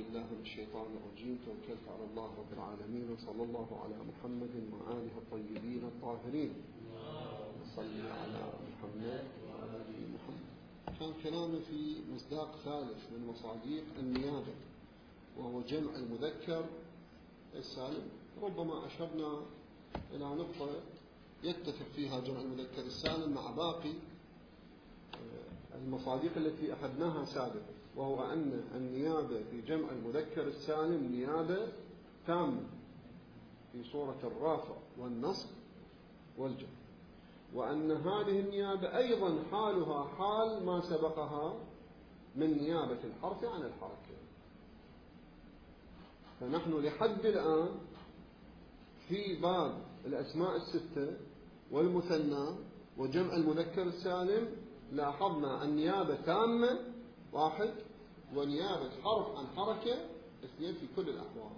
بالله من الشيطان الرجيم. توكلت على الله رب العالمين، وصلى الله على محمد وآله الطيبين الطاهرين. صل على محمد وآل محمد. كان كلامي في مصداق ثالث من مصادق النيابة، وهو جمع المذكر السالم. ربما أشرنا إلى نقطة يتفق فيها جمع المذكر السالم مع باقي المصادق التي أخذناها سابقا، وهو أن النيابة في جمع المذكر السالم نيابة تامة في صورة الرافع والنصب والجر، وأن هذه النيابة أيضا حالها حال ما سبقها من نيابة الحرف عن الحركة. فنحن لحد الآن في باب الأسماء الستة والمثنى وجمع المذكر السالم لاحظنا النيابة تامة واحد، ونيابة حرف عن حركة اثنين في كل الأحوال.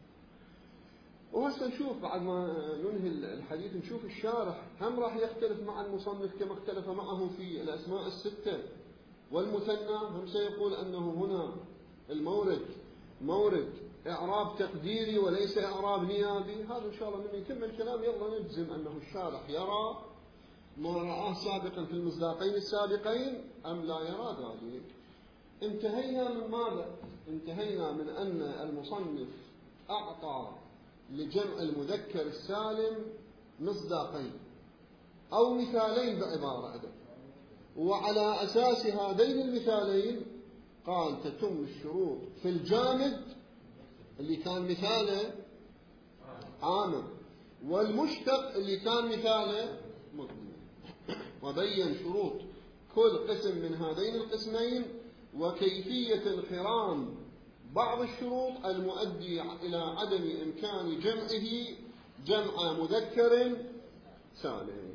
وهسه نشوف بعد ما ننهي الحديث نشوف الشارح هم راح يختلف مع المصنف كما اختلف معه في الأسماء الستة والمثنى، هم سيقول أنه هنا المورد مورد إعراب تقديري وليس إعراب نيابي. هذا إن شاء الله من يتم الكلام يلا نجزم أنه الشارح يرى ما رآه سابقا في المصداقين السابقين أم لا يرى ذلك. انتهينا من ماذا؟ انتهينا من أن المصنف أعطى لجمع المذكر السالم مصداقين أو مثالين بعبارة أدب، وعلى أساس هذين المثالين قال تتم الشروط في الجامد اللي كان مثاله عامر، والمشتق اللي كان مثاله مضمر، وبين شروط كل قسم من هذين القسمين وكيفية انخرام بعض الشروط المؤدي إلى عدم إمكان جمعه جمع مذكر سالم.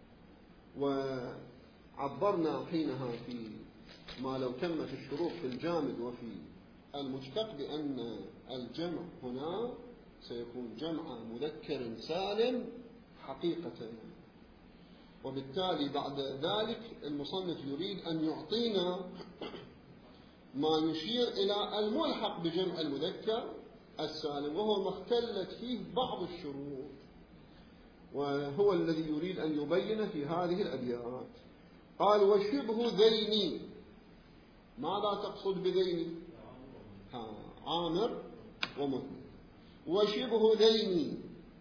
وعبرنا حينها في ما لو تمت الشروط في الجامد وفي المشتق بأن الجمع هنا سيكون جمع مذكر سالم حقيقة. وبالتالي بعد ذلك المصنف يريد أن يعطينا ما يشير إلى الملحق بجمع المذكر السالم، وهو ما اختلت فيه بعض الشروط، وهو الذي يريد أن يبين في هذه الأبيات. قال وشبه ذيني. ماذا تقصد بذيني؟ عامر ومثنى. وشبه ذيني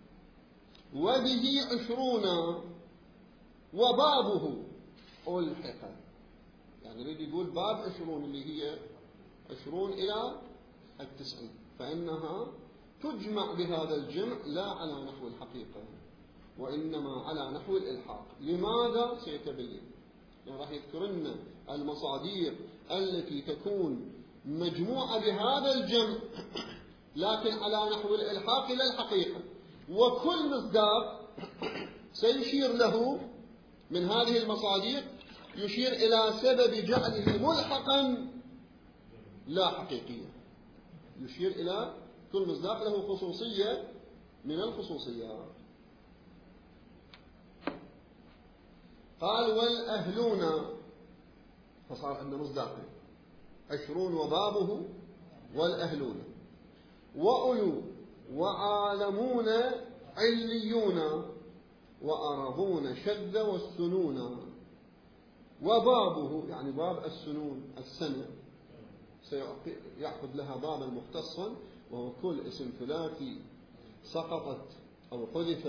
وبه 20 وبابه ألحق. يعني يريد يقول باب 20 اللي هي 20 إلى 90، فإنها تجمع بهذا الجمع لا على نحو الحقيقة وإنما على نحو الإلحاق. لماذا؟ سيتبين. راح يذكر لنا المصادر التي تكون مجموعة بهذا الجمع لكن على نحو الإلحاق إلى الحقيقة، وكل مصداق سيشير له من هذه المصادر يشير إلى سبب جعله ملحقا لا حقيقية، يشير إلى كل مصداق له خصوصية من الخصوصيات. قال والأهلون، فصار عندنا مصداقين 20 وبابه والأهلون، وأولو وعالمون عليون وأرضون شد والسنون. وبابه يعني باب السنون السنة سيأخذ لها بابا مختصا، وهو كل اسم ثلاثي سقطت أو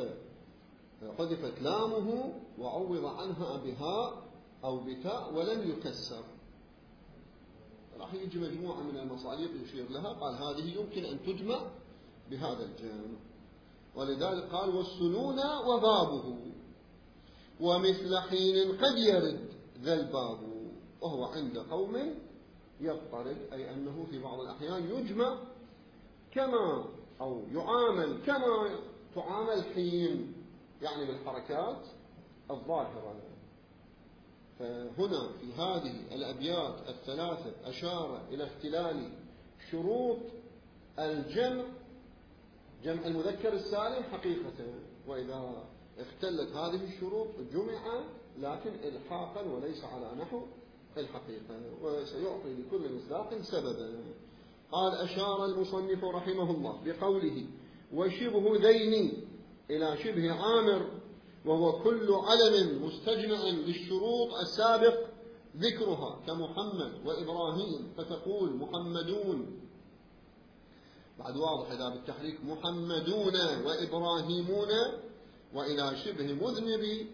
حذفت لامه وعوض عنها بهاء أو بتاء ولم يكسر. راح يجي مجموعة من المصادر يشير لها، قال هذه يمكن أن تجمع بهذا الجمع، ولذلك قال والسنون وبابه. ومثل حين قد يرد ذا الباب، وهو عند قوم يضطرد، أي أنه في بعض الأحيان يجمع كما أو يعامل كما تعامل حين، يعني بالحركات الظاهرة. فهنا في هذه الأبيات الثلاثة أشار إلى اختلال شروط الجمع، جمع المذكر السالم حقيقة، وإذا اختلت هذه الشروط جمع لكن إلحاقا وليس على نحو الحقيقة، وسيعطي لكل مصداق سببا. قال أشار المصنف رحمه الله بقوله وشبه ذين إلى شبه عامر، وهو كل علم مستجمع للشروط السابق ذكرها كمحمد وإبراهيم، فتقول محمدون، بعد واضح إذا بالتحريك محمدون وإبراهيمون، وإلى شبه مذنب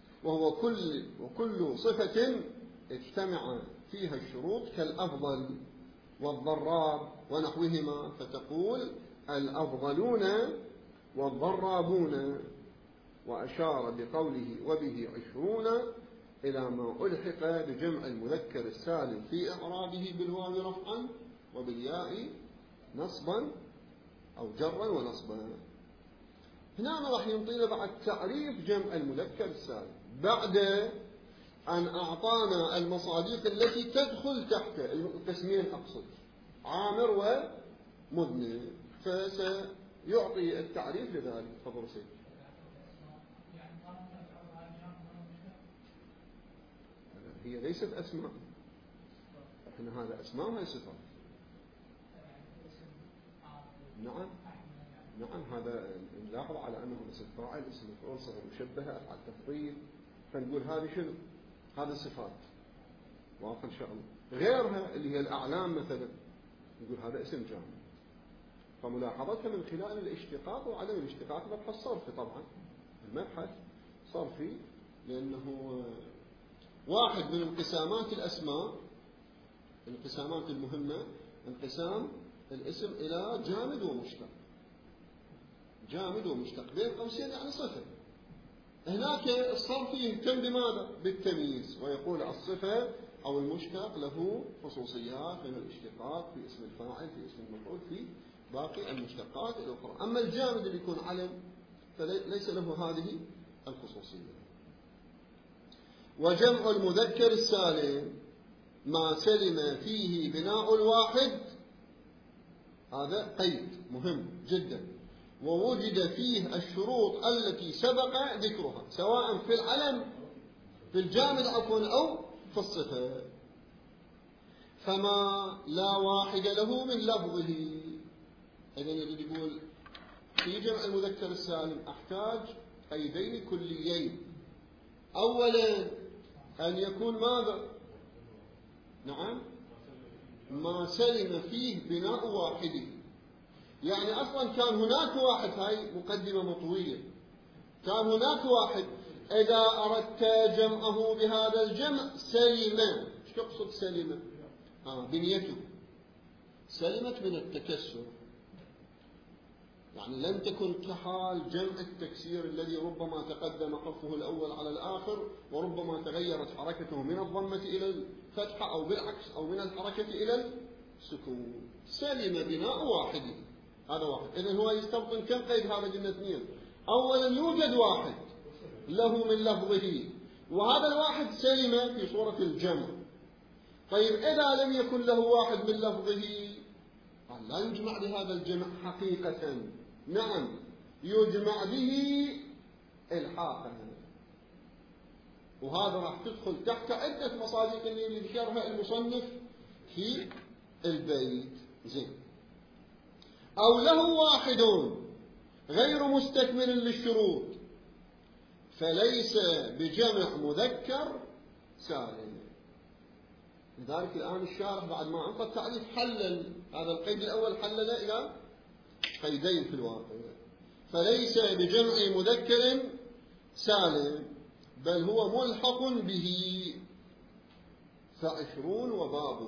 وكل صفة اجتمع فيها الشروط كالأفضل والضراب ونحوهما، فتقول الأفضلون والضرابون. وأشار بقوله وبه 20 إلى ما ألحق بجمع المذكر السالم في إعرابه بالواو رفعا وبالياء نصبا أو جرا ونصبا. هنا راح ينطينا بعد تعريف جمع المذكر السالم بعد أن أعطانا المصادق التي تدخل تحت القسمين، أقصد عامر ومذنب، فسيعطي التعريف لذلك. تفضل سيدي. هي ليست أسماء، إحنا هذا أسماء وهي صفات. نعم هذا نلاحظ على أنه اسم فاعل، اسم مفعول، صيغة مشبهة، أفعال تفضيل، فنقول هذه شنو؟ هذا صفات، واضح إن شاء الله. غيرها اللي هي الأعلام مثلا نقول هذا اسم جامع. فملاحظتها من خلال الاشتقاق وعدم الاشتقاق مبحث صرفي، طبعا المبحث صرفي، لأنه واحد من انقسامات الأسماء، الانقسامات المهمة، انقسام الاسم إلى جامد ومشتق. جامد ومشتق بين قوسين يعني صفة. هناك الصرف يهتم بماذا؟ بالتمييز، ويقول الصفة أو المشتق له خصوصيات من الاشتقاق في اسم الفاعل، في اسم المفعول، في باقي المشتقات الأخرى. أما الجامد اللي يكون علم فليس له هذه الخصوصية. وجمع المذكر السالم ما سلم فيه بناء الواحد، هذا قيد مهم جدا، ووجد فيه الشروط التي سبق ذكرها سواء في العلم في الجامد أو في الصفة، فما لا واحد له من لفظه. إذن يريد يقول في جمع المذكر السالم أحتاج قيدين كليين. أولا أن يكون ماذا؟ نعم ما سلم فيه بناء واحد، يعني أصلا كان هناك واحد، هاي مقدمة مطوية، كان هناك واحد إذا أردت جمعه بهذا الجمع سلم. ايش تقصد سلم؟ بنيته سلمت من التكسر، يعني لم تكن كحال جمع التكسير الذي ربما تقدم حرفه الأول على الآخر، وربما تغيرت حركته من الضمة إلى الفتحة أو بالعكس، أو من الحركة إلى السكون. سلم بناء واحد، هذا واحد. إذن هو يستبطن كم قيد؟ هذا قلنا اثنين. أولا يوجد واحد له من لفظه، وهذا الواحد سلم في صورة الجمع. طيب إذا لم يكن له واحد من لفظه لا يجمع بهذا الجمع حقيقة. نعم يجمع به الحاقا، وهذا راح تدخل تحت عدة مصادق اللي ذكرها المصنف في البيت. زين. أو له واحد غير مستكمل للشروط فليس بجمع مذكر سالم. لذلك الآن الشارح بعد ما أعطى التعريف حلل هذا القيد الأول، حلل إلى قيدين في الواقع. فليس بجمع مذكر سالم بل هو ملحق به، ف20 وبابه.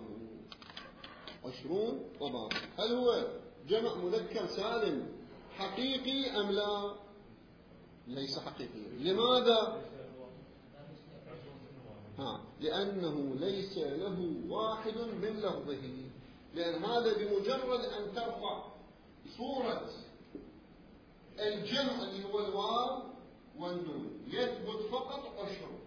20 وبابه. هل هو جمع مذكر سالم حقيقي أم لا؟ ليس حقيقيا. لماذا؟ لأنه ليس له واحد من لفظه، لأن هذا بمجرد أن ترفع صورة الجمع اللي هو الواو والنون يثبت فقط 20،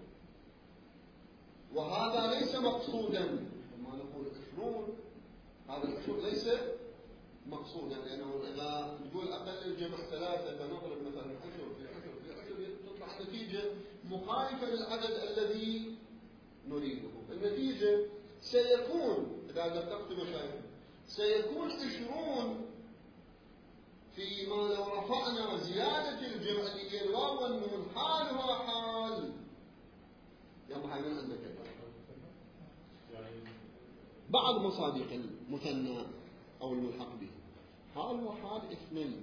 وهذا ليس مقصودا. لما نقول 20 هذا العشر ليس مقصودا، لأنه إذا تقول أقل الجمع 3 فنضرب مثلا 10 في 10 في 10 تطلع النتيجة مخالفة للعدد الذي نريده. النتيجة سيكون إذا دققت مشاهد سيكون 20 فيما لو رفعنا زيادة الجمع اللي هي الواو والنون حالها حال. يلا هاي من عندك بعض مصادق المثنى أو الملحق به حال وحال 2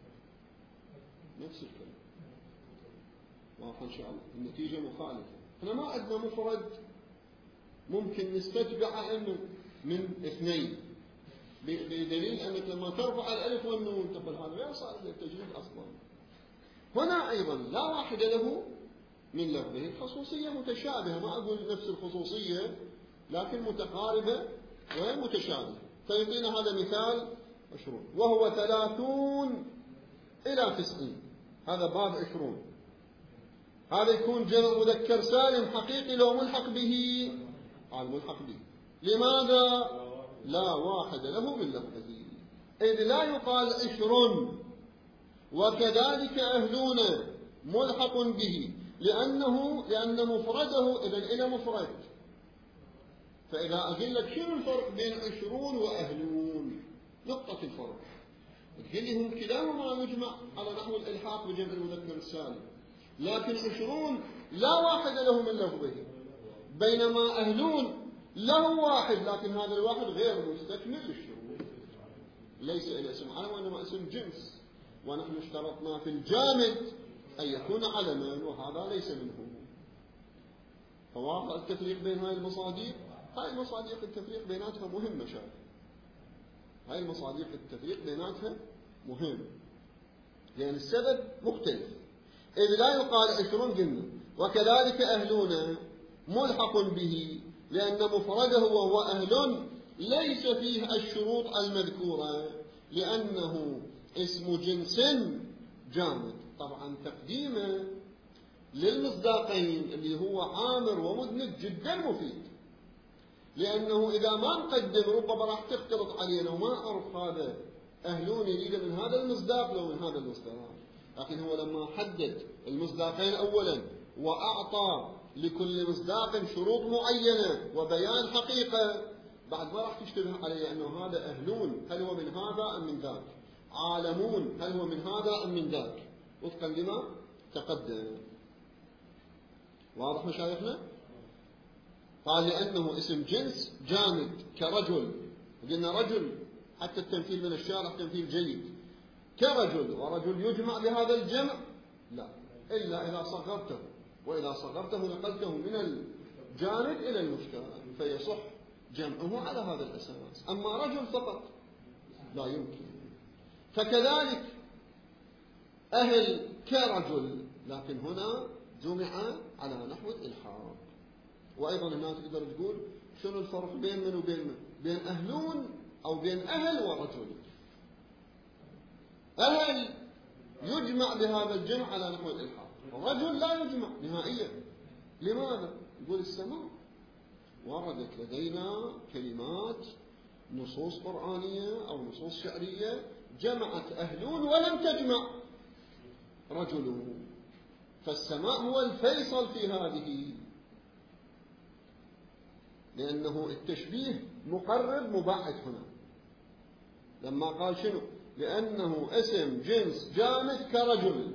نفس الكلام. واضح إن شاء الله النتيجة مخالفة. احنا ما عندنا مفرد ممكن نستتبع انه من 2 بدليل انك لما ترفع الالف والنون تقول هذا غير صالح للتجريد اصلا. هنا ايضا لا واحد له من لفظه، الخصوصية متشابهة، ما اقول نفس الخصوصية لكن متقاربة ومتشابهة. فيعطينا هذا مثال 20 وهو 30 إلى 90. هذا باب 20. هذا يكون جمع مذكر سالم حقيقي لو ملحق به الملحق به. لماذا؟ لا واحد له من لفظه، إذ لا يقال 20 وكذلك أهلون ملحق به لأن مفرده إذن إلى مفرد. فإذا أقول لك شنو الفرق بين 20 وأهلون؟ نقطة الفرق تقول لي هم كلاهما يجمع على نحو الإلحاق بجمع المذكر السالم، لكن 20 لا واحد له من لفظه، بينما أهلون له واحد لكن هذا الواحد غير مستكمل للشروط، ليس إلى اسم علم وإنما اسم جنس، ونحن اشترطنا في الجامد أن يكون علما وهذا ليس منه. فواضح التفريق بين هاي المصادق. هاي المصادق التفريق بيناتها مهم مشاهد. هاي المصادق التفريق بيناتها مهم لأن السبب مختلف. إذ لا يقال 20 قلنا وكذلك أهلون ملحق به لأن مفرده وهو أهل ليس فيه الشروط المذكورة لأنه اسم جنس جامد. طبعا تقديمه للمصداقين اللي هو عامر ومذنب جدا مفيد، لأنه إذا ما نقدم ربما راح تختلط علينا وما أعرف هذا أهلون يريد من هذا المصداق لو من هذا المصداق. لكن هو لما حدد المصداقين أولا وأعطى لكل مصداق شروط معينة وبيان حقيقة، بعد ما راح تشتبه عليه أنه هذا أهلون هل هو من هذا أم من ذاك، عالمون هل هو من هذا أم من ذاك، وفقا لما تقدم. واضح مشايخنا؟ قال لأنه اسم جنس جامد كرجل، قلنا رجل حتى التمثيل من الشارع تمثيل جيد، كرجل، ورجل يجمع بهذا الجمع لا إلا إذا صغرته، وإذا صغرته نقلته من الجامد إلى المشترك فيصح جمعه على هذا الأساس. أما رجل فقط لا يمكن. فكذلك أهل كرجل، لكن هنا جمع على نحو الإلحاق. وأيضا هنا تقدر تقول شنو الفرق بين من وبين من؟ بين أهلون أو بين أهل ورجل. أهل يجمع بهذا الجمع على نحو الإلحاق، رجل لا يجمع نهائيا. لماذا؟ يقول السماع. وردت لدينا كلمات نصوص قرآنية أو نصوص شعرية جمعت أهلون ولم تجمع رجل، فالسماع هو الفيصل في هذه، لأنه التشبيه مقرب مبعد هنا. لما قال شنو؟ لأنه اسم جنس جامد كرجل.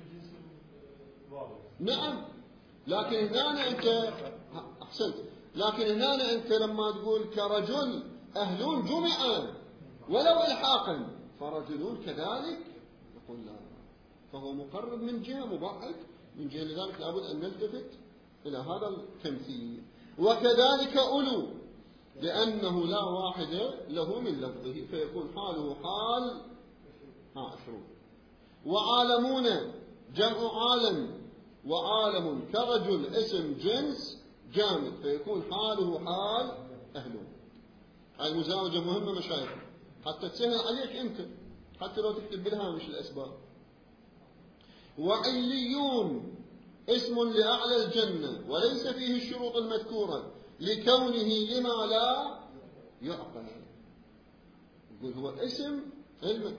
نعم، لكن هنا أنت أحسنت، لكن هنا أنت لما تقول كرجل أهلون جمعا ولو إلحاقا، فرجلون كذلك نقول لا، فهو مقرب من جهة مبعد من جهة، لذلك لابد أن نلتفت إلى هذا التمثيل. وكذلك أولو لأنه لا واحد له من لفظه فيكون حاله حال 20. وعالمون جمع عالم، وعالم كرجل اسم جنس جامد فيكون حاله حال أهلون. هاي المزاوجة مهمة مشايخ حتى تسهل عليك أنت، حتى لو تكتب بالهامش الأسباب. وعليون اسم لأعلى الجنة وليس فيه الشروط المذكورة لكونه لما لا يعقل. يقول هو اسم علم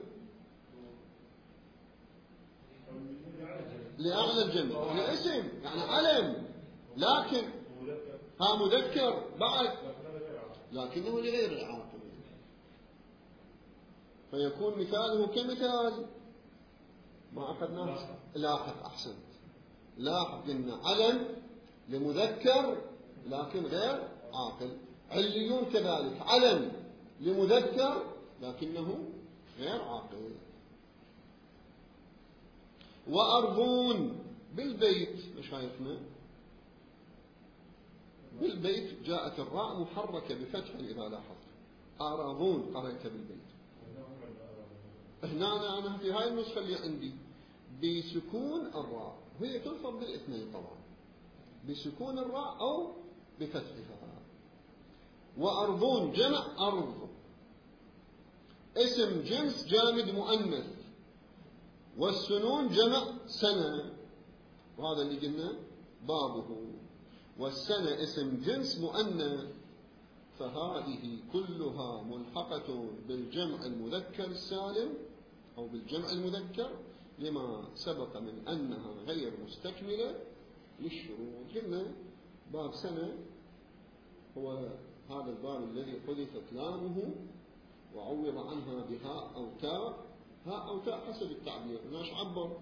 لأعلى الجنة، يعني اسم يعني علم، لكن ها مذكر بعد لكنه لغير العاقل. فيكون مثاله كمثال ما أخذناه. لاحظ، أحسنت، لاحظ قلنا علم لمذكر لكن غير عاقل. عليون كذلك علم لمذكر لكنه غير عاقل. وأرضون بالبيت، مشايخنا بالبيت جاءت الراء محركة بفتح إذا لاحظت. أراضون قرأت بالبيت. هنا أنا في هاي النسخة اللي عندي بسكون الراء، وهي تلفظ بالاثنين طبعا، بسكون الراء أو بفتحها. وأرضون جمع أرض، اسم جنس جامد مؤنث، والسنون جمع سنة، وهذا اللي قلنا بابه. والسنة اسم جنس مؤنث، فهذه كلها ملحقة بالجمع المذكر السالم أو بالجمع المذكر لما سبق من أنها غير مستكملة للشروط. قلنا باب سنة هو هذا الباب الذي حذفت لامه وعوض عنها بهاء أو تاء، هاء أو تاء حسب التعبير. ناش عبر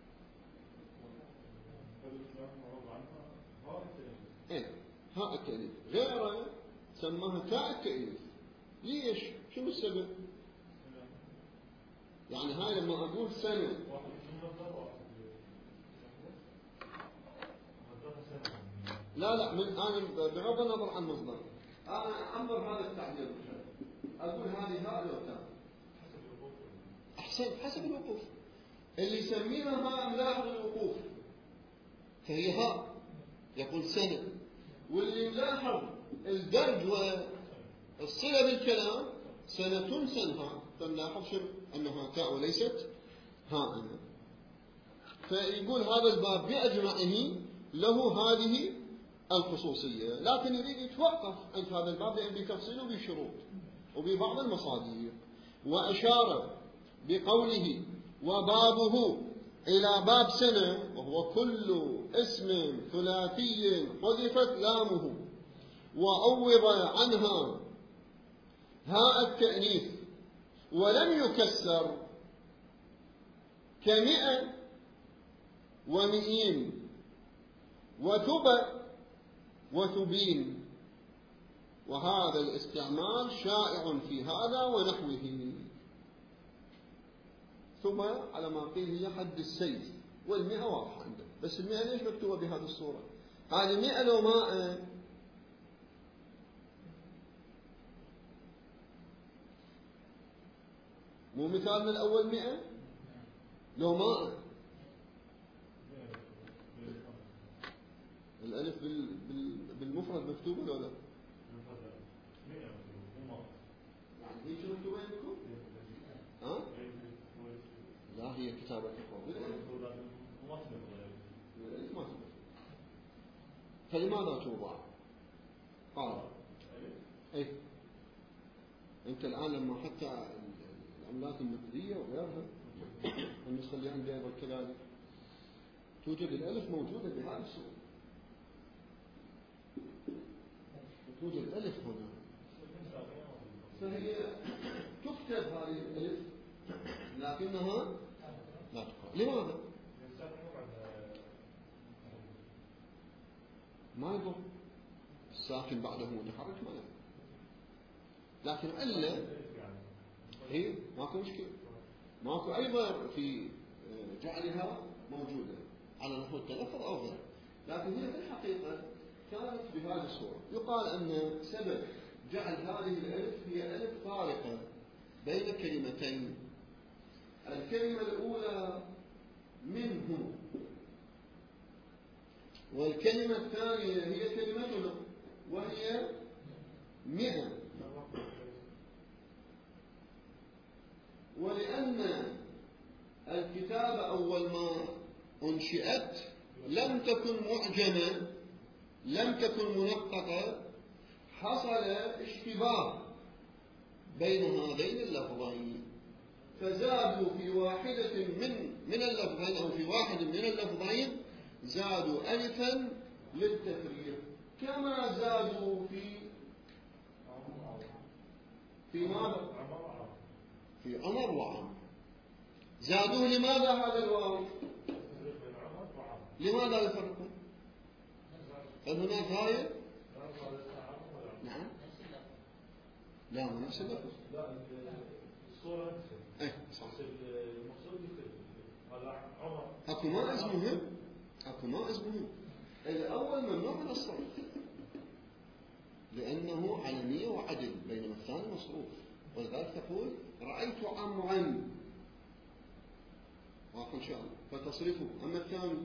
هاء التأليف، غيره سماها تاء التأليف. ليش؟ شنو السبب؟ يعني هاي لما أقول سنة لا من أنا بغض النظر عن مصدر أنا أعبر هذا التعبير، أقول هذه هاء لو تاء أحسن حسب الوقوف. اللي يسميها هاء ملاحظ الوقوف فهي هاء يقول سنة، واللي ملاحظ الدرج والصلة بالكلام سنة سنها، فنلاحظ شنو أنها تاء وليست هاء. فيقول هذا الباب بأجمعه له هذه الخصوصية، لكن يريد يتوقف عند هذا الباب لأن بتفصيله بشروط وببعض المصادر. وأشار بقوله وبابه إلى باب سنة، وهو كل اسم ثلاثي حذفت لامه وعوض عنها هاء التأنيث ولم يكسر كمئة ومئين وثبى وثبين. وهذا الاستعمال شائع في هذا ونحوه. ثبى على ما قيل هي حد السيف، والمئة واضحة عندك، بس المئة ليش مكتوبة بهذه الصورة؟ هذه مئة لو ماء مو مثالنا الأول مئة لو ماء الألف بالمفرد مكتوبة ولا لا؟ يعني هي شو مكتوبة عندكم؟ ها؟ لا هي كتابة الألف ما تبقى. فلماذا توضع؟ قال أي أنت الآن لما حتى العملات النقدية وغيرها النسخة اللي عندي أيضا كذلك توجد الألف موجودة بهذه الصورة، توجد الألف هنا، فهي تكتب هذه الألف لكنها لا تقرأ. لماذا؟ ما يضر، الساكن بعده متحرك ما يضر، لكن إلا هي ماكو مشكلة، ماكو أي ضرر في جعلها موجودة على نحو التلفظ أو غيره، لكن هي في الحقيقة كانت بهذه الصورة. يقال أن سبب جعل هذه الألف هي ألف فارقة بين كلمتين. الكلمة الأولى منه، والكلمة الثانية هي كلمتنا وهي مئة. ولأن الكتابة أول ما أنشئت لم تكن معجمة، لم تكن منقطة، حصل اشتباه بين هذين اللفظين، فزادوا في واحدة من اللفظين أو في واحد من اللفظين زادوا ألفا للتفريق، كما زادوا في ماذا؟ في عمر وعمر. زادوه لماذا هذا الواو؟ لماذا يفرقون؟ هل هناك غاية؟ نعم. لا مو نفس اللفظ. لا الصورة ايه صح. المقصود عمر. اكو مائز مهم. اكو مائز مهم. الأول ممنوع من الصرف لأنه علمية وعدل، بينما الثاني مصروف، ولذلك تقول رأيت عمرا واقع إن شاء الله فتصرفه. أما الثاني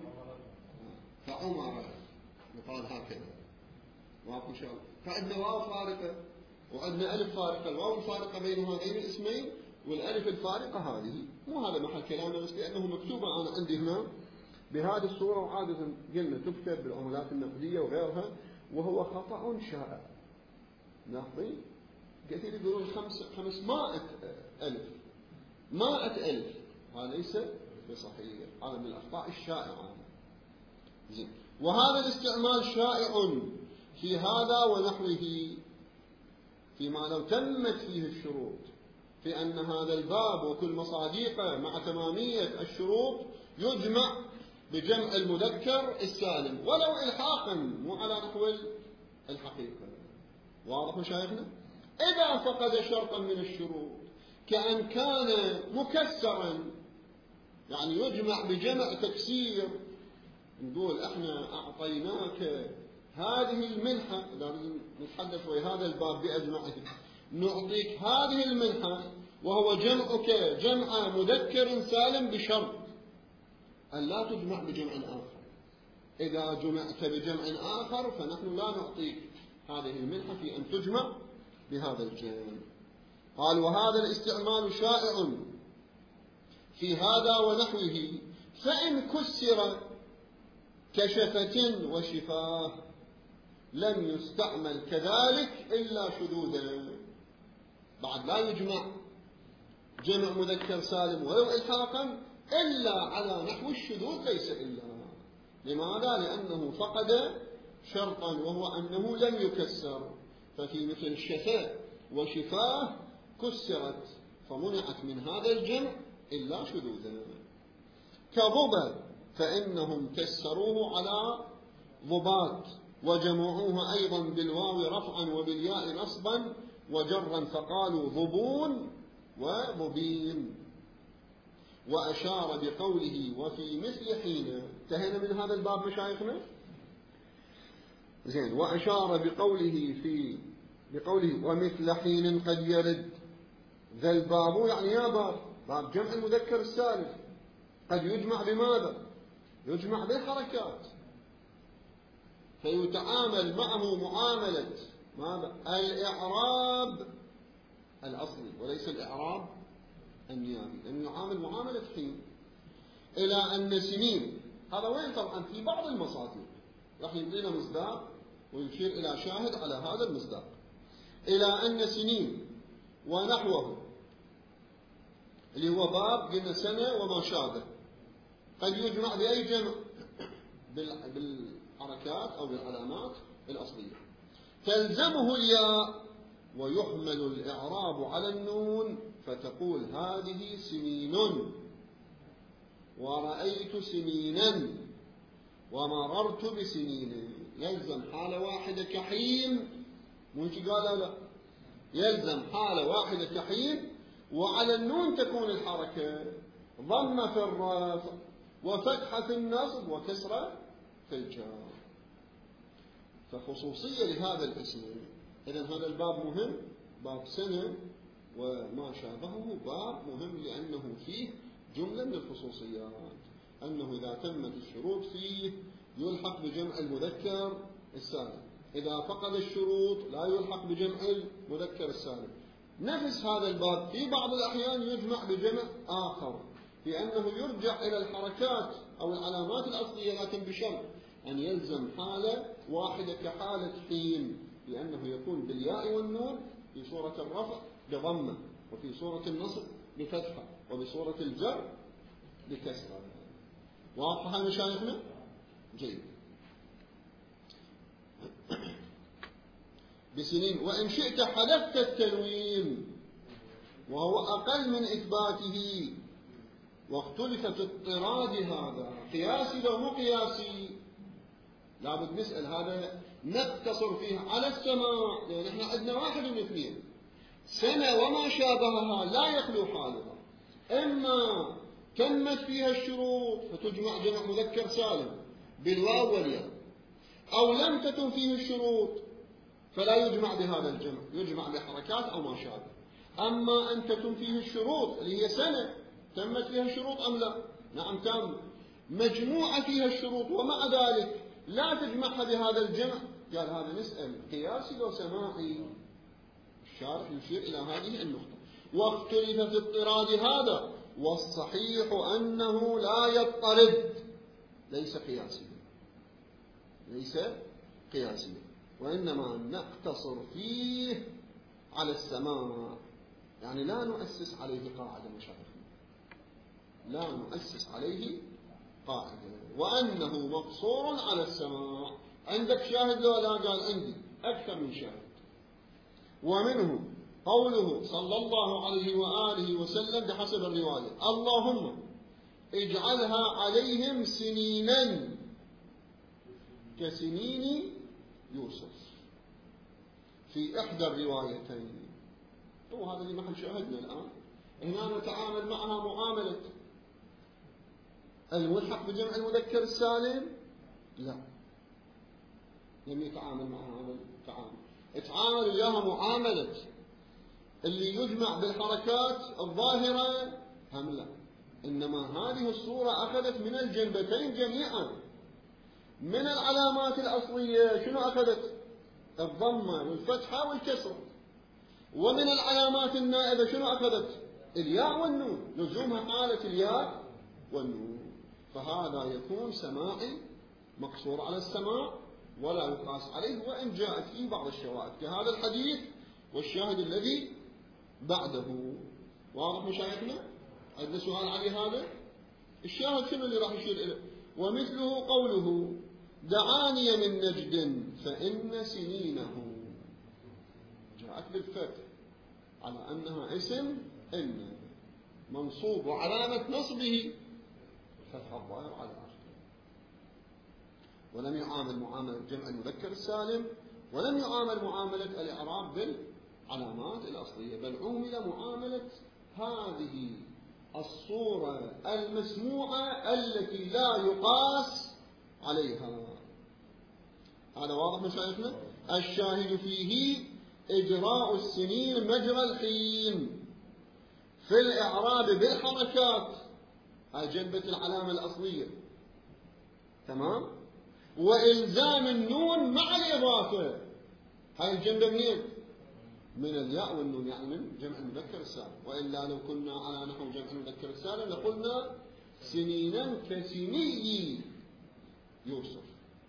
فعمر يقال هكذا واقع إن شاء الله. فعندنا واو فارقة وعندنا ألف فارقة. الواو الفارقة بين هذين الاسمين والألف الفارقة هذه مو هذا محل كلامنا، بس لأنه مكتوبة أنا عندي هنا بهذه الصورة، وعادة قلنا تكتب بالعملات النقدية وغيرها، وهو خطأ شائع. لاحظين كثير يقولون 500 ألف 100 ألف، هذا ليس بصحيح، هذا من الأخطاء الشائعة. زين. وهذا الاستعمال شائع في هذا ونحوه فيما لو تمت فيه الشروط، في أن هذا الباب وكل مصادقه مع تمامية الشروط يجمع بجمع المذكر السالم ولو إلحاقا، مو على نحو الحقيقة. واضح مشايخنا؟ إذا فقد شرطا من الشروط كأن كان مكسرا، يعني يجمع بجمع تكسير، نقول احنا أعطيناك هذه المنحة، لازم نتحدث في هذا الباب بأجمعه، نعطيك هذه المنحة وهو جمعك جمع مذكر سالم بشرط أن لا تجمع بجمع آخر. إذا جمعت بجمع آخر فنحن لا نعطيك هذه المنحة في أن تجمع بهذا الجمع. قال وهذا الاستعمال شائع في هذا ونحوه، فإن كسر كشفة وشفاه لم يستعمل كذلك إلا شذوذا. بعد لا يجمع جمع مذكر سالم ولو إلحاقا إلا على نحو الشذوذ، ليس إلا. لماذا؟ لأنه فقد شرطا وهو أنه لم يكسر. ففي مثل شفاء وشفاه كسرت فمنعت من هذا الجمع إلا شذوذا. كضبا فإنهم كسروه على ضبات، وجمعوه أيضا بالواو رفعا وبالياء نصبا وجرا فقالوا ضبون وضبين. وأشار بقوله وفي مثل حين. انتهينا من هذا الباب مشايخنا؟ زين. وأشار بقوله ومثل حين قد يرد ذا الباب، يعني يا باب جمع المذكر السالم قد يجمع بماذا؟ يجمع بالحركات، فيتعامل معه معاملة ماذا؟ الإعراب الأصلي وليس الإعراب النيابي، لأنه يعامل معاملة حين. إلى أن سنين، هذا وين؟ طبعا في بعض المصادر راح يدينا مصداق ويشير إلى شاهد على هذا المصداق. إلى أن سنين ونحوه اللي هو باب قلنا سنة وما شابه قد يجمع بأي جمع؟ بالحركات أو بالعلامات الأصلية. تلزمه الياء ويحمل الإعراب على النون، فتقول هذه سنين ورأيت سنينا ومررت بسنين. يلزم حالة واحدة كحين، مش قال لا، يلزم حالة واحدة كحين، وعلى النون تكون الحركة ضم في الرفع وفتحة في النصب وكسرة في الجر. فخصوصية لهذا الاسم. إذن هذا الباب مهم، باب سنة وما شابهه باب مهم، لأنه فيه جملة من الخصوصيات، أنه إذا تمت الشروط فيه يلحق بجمع المذكر السالم، إذا فقد الشروط لا يلحق بجمع المذكر السالم. نفس هذا الباب في بعض الأحيان يجمع بجمع آخر، لأنه يرجع إلى الحركات أو العلامات الأصلية، لكن بشرط أن يلزم حالة واحدة كحالة حين، لأنه يكون بالياء والنون في صورة الرفع بضمة، وفي صورة النصب بفتحة، وبصورة الجر بكسرة. واضحة مشايخنا؟ جيد. بسنين. وإن شئت حذفت التنوين، وهو أقل من إثباته. واختلف في اضطراد هذا، قياسي لو مو قياسي. لابد نسأل هذا نقتصر فيه على السماع، لأن احنا عندنا واحد من اثنين: سنة وما شابهها لا يخلو حالها، إما تمت فيها الشروط فتجمع جمع مذكر سالم بالواو والياء، أو لم تتم فيه الشروط فلا يجمع بهذا الجمع، يجمع بحركات أو ما شابه. أما أن تتم فيه الشروط اللي هي سنة، تمت فيها الشروط أم لا؟ نعم تم. مجموعة فيها الشروط ومع ذلك لا تجمعها بهذا الجمع، قال هذا نسأل قياسي أو سماعي؟ الشارح يشير إلى هذه النقطة. واختلف في اضطراد هذا، والصحيح أنه لا يضطرد، ليس قياسيا، ليس قياسيا، وإنما نقتصر فيه على السماع. يعني لا نؤسس عليه قاعدة مشايخنا، لا نؤسس عليه قاعدة، وأنه مقصور على السماع. عندك شاهد لو لا؟ قال عندي أكثر من شاهد. ومنه قوله صلى الله عليه وآله وسلم بحسب الرواية: اللهم اجعلها عليهم سنينا كسنين يوسف، في إحدى الروايتين. وهذا اللي محل شاهدنا الآن. هنا نتعامل معها معاملة الملحق بجمع المذكر السالم؟ لا، لم يتعامل معها هذا التعامل. اتعامل وياها معاملة اللي يجمع بالحركات الظاهرة هم لا. إنما هذه الصورة أخذت من الجنبتين جميعا. من العلامات الأصلية شنو أخذت؟ الضمة والفتحة والكسرة. ومن العلامات النائبة شنو أخذت؟ الياء والنون، لزومها حالة الياء والنون. فهذا يكون سماعي مقصور على السماع ولا يقاس عليه، وإن جاءت فيه بعض الشواهد كهذا الحديث والشاهد الذي بعده. واضح مشايخنا؟ عندنا سؤال عليه هذا؟ الشاهد شنو اللي راح يشير إليه؟ ومثله قوله: دعاني من نجد فإن سنينه، جاءت بالفتح على أنها اسم إن منصوب، وعلامة نصبه فتح الظاهر على آخره. ولم يعامل معاملة جمع المذكر السالم، ولم يعامل معاملة الإعراب بالعلامات الأصلية، بل عامل معاملة هذه الصورة المسموعة التي لا يقاس عليها. هذا واضح مشايخنا؟ الشاهد فيه إجراء السنين مجرى الحين في الإعراب بالحركات، هاي جنبة العلامة الأصلية، تمام؟ وإلزام النون مع الإضافة، هاي الجنبة منين؟ من الياء والنون، يعني من جمع المذكر السالم. وإلا لو كنا على نحو جمع المذكر السالم لقلنا سنينا كسني يوسف،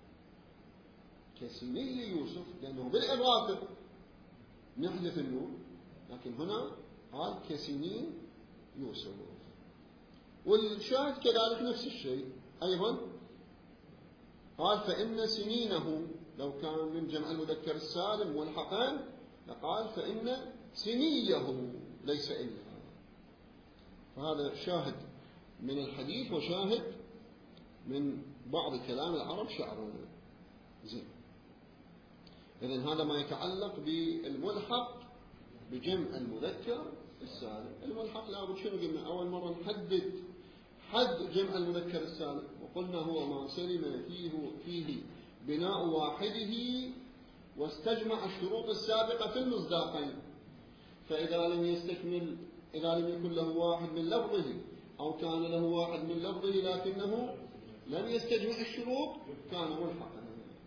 كسني يوسف، لأنه بالإضافة نحذف النون، لكن هنا قال كسنين يوسف. والشاهد كذلك نفس الشيء أيضا، قال فإن سنينه، لو كان من جمع المذكر السالم ملحقا لقال فإن سنيه ليس إلا. فهذا شاهد من الحديث وشاهد من بعض كلام العرب شعرا. زين، إذن هذا ما يتعلق بالملحق بجمع المذكر السالم. الملحق لابد شنو قلنا؟ أول مرة نحدد حد جمع المذكر السالم، وقلنا هو ما سلم فيه بناء واحده واستجمع الشروط السابقة في المصداقين. فإذا لم يستكمل، إذا لم يكن له واحد من لفظه، أو كان له واحد من لفظه لكنه لم يستجمع الشروط، كان ملحقا.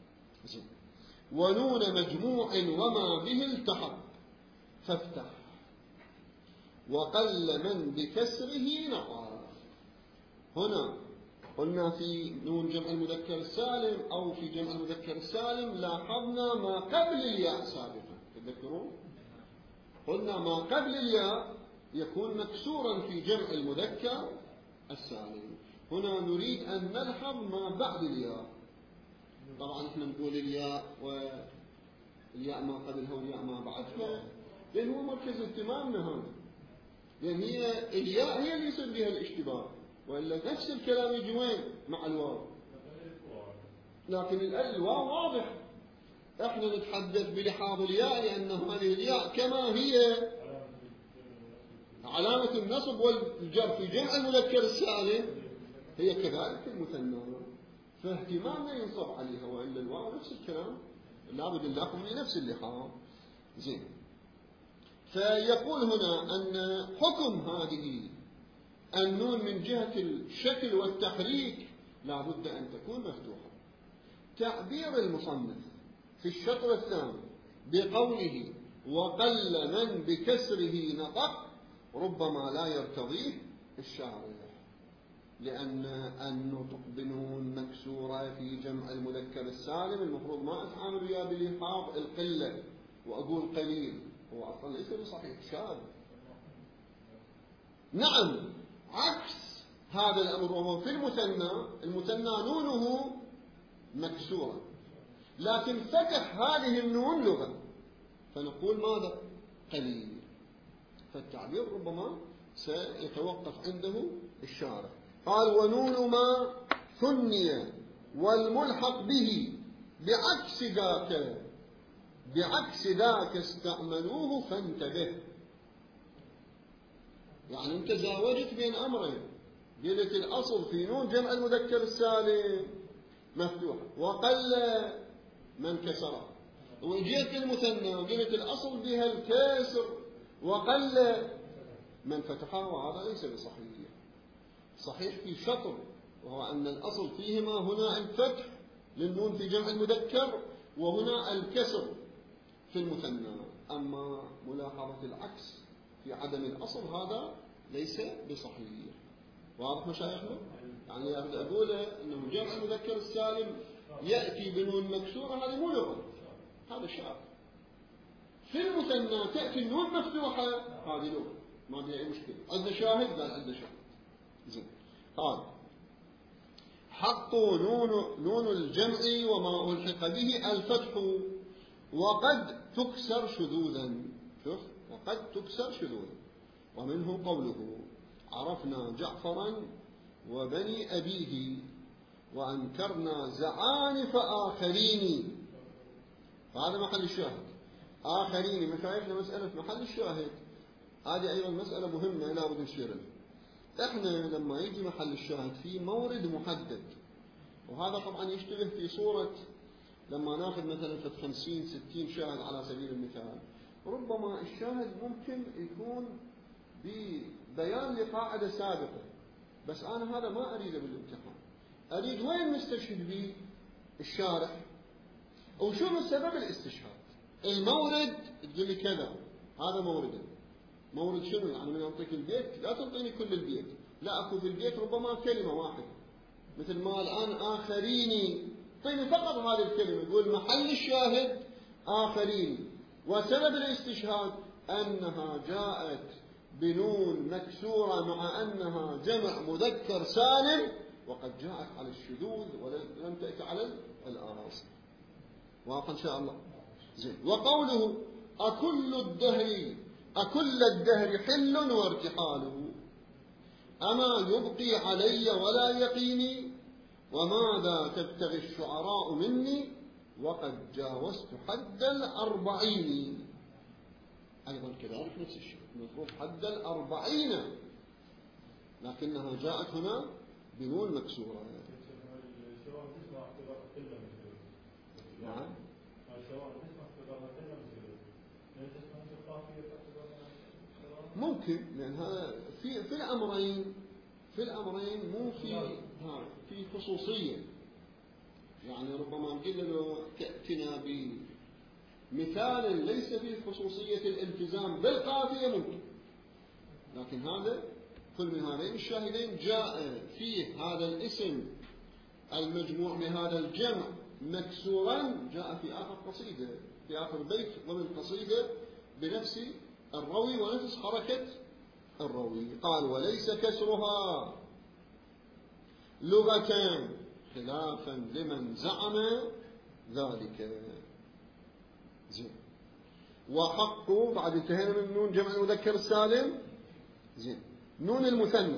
ونون مجموع وما به التحق فافتح، وقل من بكسره نقر. هنا قلنا في نون جمع المذكر السالم أو في جمع المذكر السالم لاحظنا ما قبل الياء سابقا، تذكرون؟ قلنا ما قبل الياء يكون مكسورا في جمع المذكر السالم. هنا نريد أن نلحظ ما بعد الياء. طبعا احنا نقول الياء والياء ما قبلها والياء ما بعدها، لأن هو مركز اهتمامنا هذا. لأن هي الياء هي اللي يصير بها الاشتباه، وإلا نفس الكلام يجي وين مع الواو. لكن الواو واضح، احنا نتحدث بلحاظ الياء لأن هذه الياء كما هي علامة النصب والجر في جمع المذكر السالم هي كذلك المثنى، فاهتمامنا ينصب عليها، وإلا الواو نفس الكلام لابد اللفظ بنفس اللحاظ. زين. فيقول هنا أن حكم هذه النون من جهة الشكل والتحريك لابد أن تكون مفتوحة. تعبير المصنف في الشطر الثاني بقوله وقل من بكسره نطق ربما لا يرتضيه الشارع، لأن النطق بنون مكسورة في جمع المذكر السالم المفروض ما أتعامل وياه بلحاظ القلة وأقول قليل، هو أصلا ليس بصحيح، شاذ. نعم، عكس هذا الأمر وهو في المثنى نونه مكسورة، لكن فتح هذه النون لغة فنقول ماذا؟ قليل. فالتعبير ربما سيتوقف عنده الشارع. قال ونون ما ثني والملحق به بعكس ذاك استعملوه فانتبه. يعني انت زاوجت بين امرين، قلت الاصل في نون جمع المذكر السالم مفتوحه وقل من كسره، وجيت المثنى وقلت الاصل بها الكسر وقل من فتحها، وهذا ليس بصحيح. صحيح في شطر، وهو ان الاصل فيهما هنا الفتح للنون في جمع المذكر وهنا الكسر في المثنى، اما ملاحظه العكس في عدم الاصل هذا ليس بصحيح. واضح مشايخنا؟ يعني أقول أنه جمع المذكر السالم يأتي بنون مكسورة، هذا مو لغة، هذا شعر. في المثنى تأتي النون مفتوحة، هذه لغة ما فيها أي مشكلة. عندنا شاهد؟ قال عندنا شاهد. زين. قال حق نون الجمع وما ألحق به الفتح وقد تكسر شذوذا. شوف، وقد تكسر شذوذا. ومنه قوله عرفنا جعفرا وبني أبيه وأنكرنا زعانف آخرين. هذا محل الشاهد. آخرين مشايخنا مسألة محل الشاهد، هذه أيضا مسألة مهمة لا بد نشير لها. إحنا لما يجي محل الشاهد في مورد محدد، وهذا طبعا يشتبه في صورة لما ناخذ مثلا في 50-60 شاهد على سبيل المثال، ربما الشاهد ممكن يكون ببيان لقاعدة سابقة، بس أنا هذا ما أريده بالامتحان. أريد وين نستشهد به الشارح، أو شو سبب الاستشهاد. المورد تقول لي كذا، هذا مورده. مورد شنو؟ يعني من أعطيك البيت لا تعطيني كل البيت، لا أكو في البيت ربما كلمة واحدة، مثل ما الآن آخرين، طيب فقط هذه الكلمة. يقول محل الشاهد آخرين، وسبب الاستشهاد أنها جاءت بنون مكسورة مع أنها جمع مذكر سالم، وقد جاءت على الشذوذ ولم تأتي على الآراص. واضح إن شاء الله. زين. وقوله أكل الدهر حل وارتحاله أما يبقي علي ولا يقيني وماذا تبتغي الشعراء مني وقد جاوزت حد 40. أيضا كذلك نفس الشيء، المفروض حد 40 لكنها جاءت هنا بنون مكسورة. نعم. ممكن، لأن هذا في الأمرين مو في خصوصية. يعني ربما نقول له تأتنا بمثال ليس فيه خصوصية الالتزام بالقافية ممكن، لكن هذا كل من هذين الشاهدين جاء فيه هذا الاسم المجموع بهذا الجمع مكسورا، جاء في آخر قصيدة، في آخر بيت ضمن قصيدة بنفس الروي ونفس حركة الروي. قال وليس كسرها لغة خلافا لمن زعم ذلك. زين. وحق بعد انتهينا من نون جمع المذكر السالم زين. نون المثنى،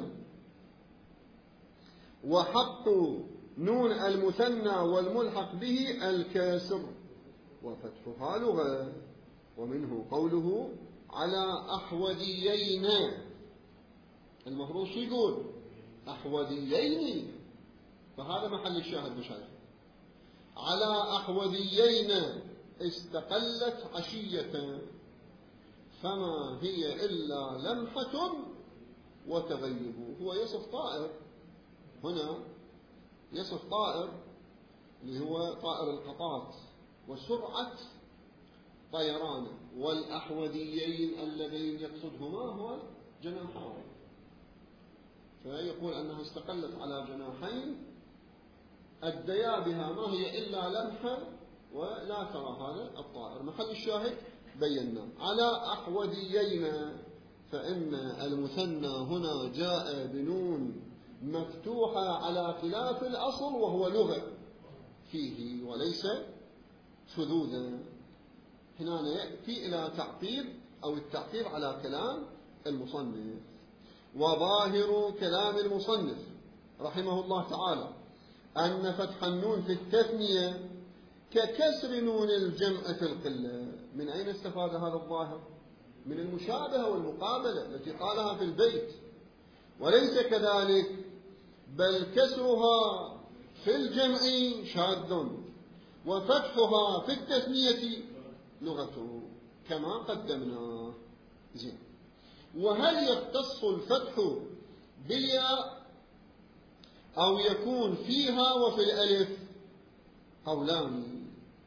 وحق نون المثنى والملحق به الكسر وفتحها لغة، ومنه قوله على أحوذيين. المفروض شو يقول؟ أحوذيين، فهذا محل الشاهد مشايخ. على أحوذيين استقلت عشية، فما هي إلا لمحة وتغيب. هو يصف طائر هنا، يصف طائر اللي هو طائر القطاط وسرعة طيرانه، والأحوذيين اللذين يقصدهما هو جناحان، فيقول أنها استقلت على جناحين أديا بها ما هي إلا لمحة ولا ترى هذا الطائر. محل الشاهد بينا على أحوذيين، فإن المثنى هنا جاء بنون مفتوحة على خلاف الأصل وهو لغة فيه وليس شذوذا. هنا يأتي إلى تعقيب أو التعقيب على كلام المصنف. وظاهر كلام المصنف رحمه الله تعالى أن فتح النون في التثنية ككسر نون الجمع في القلة. من أين استفاد هذا الظاهر؟ من المشابهة والمقابلة التي قالها في البيت، وليس كذلك، بل كسرها في الجمع شاذ وفتحها في التثنية لغته كما قدمنا. زين. وهل يختص الفتح بالياء أو يكون فيها وفي الألف؟ قولان.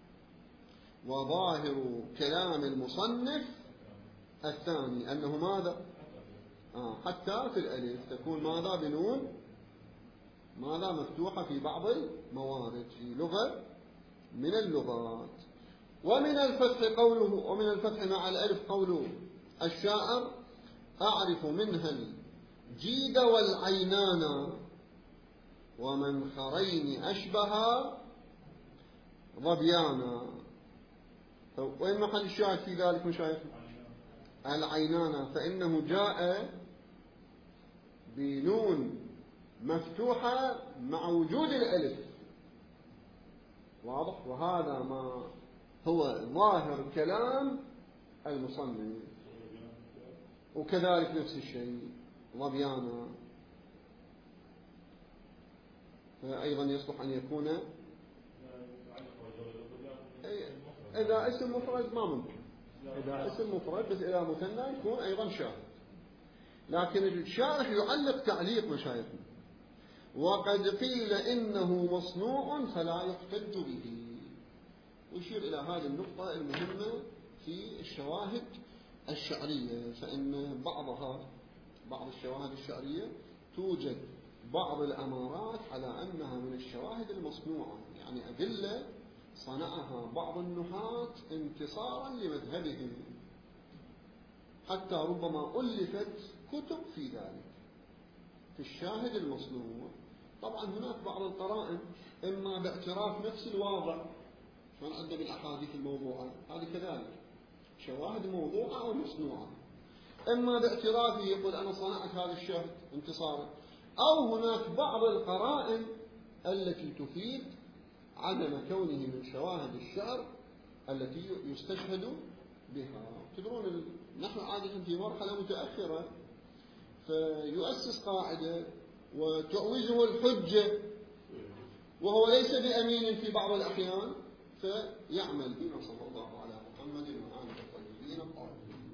وظاهر كلام المصنف الثاني أنه ماذا؟ حتى في الألف تكون ماذا؟ بنون ماذا؟ مفتوحة في بعض الموارد في لغة من اللغات. ومن الفتح قوله، ومن الفتح مع الألف قوله الشاعر أعرف منها الجيد والعينان ومن خرين أشبها ظبيانا. وين محل الشاهد في ذلك مشايخ؟ العينان، فإنه جاء بنون مفتوحة مع وجود الألف، واضح؟ وهذا ما هو ظاهر كلام المصنف. وكذلك نفس الشيء ظبيانا، فأيضا يصلح أن يكون إذا اسم مفرد ما ممكن، إذا اسم مفرد، بس إذا مثنى يكون أيضا شاهد. لكن الشارح يعلق تعليق مشايخنا: وقد قيل إنه مصنوع فلا يحتج به. ويشير إلى هذه النقطة المهمة في الشواهد الشعرية، فإن بعض الشواهد الشعرية توجد بعض الأمارات على أنها من الشواهد المصنوعة، يعني أدلة صنعها بعض النحاة انتصارا لمذهبهم، حتى ربما ألفت كتب في ذلك في الشاهد المصنوع. طبعا هناك بعض القرائن، إما باعتراف نفس الواضع، شلون عندنا بالأحاديث الموضوعة هذه كذلك شواهد موضوعة أو مصنوعة، إما باعترافه يقول أنا صنعت هذا الشاهد انتصارا، أو هناك بعض القرائن التي تفيد عدم كونه من شواهد الشعر التي يستشهد بها. تدرون نحن عادة في مرحلة متأخرة، فيؤسس قاعدة وتعوزه الحجة وهو ليس بأمين في بعض الأحيان، فيعمل بما صلى الله على محمد وآله الطيبين الطاهرين.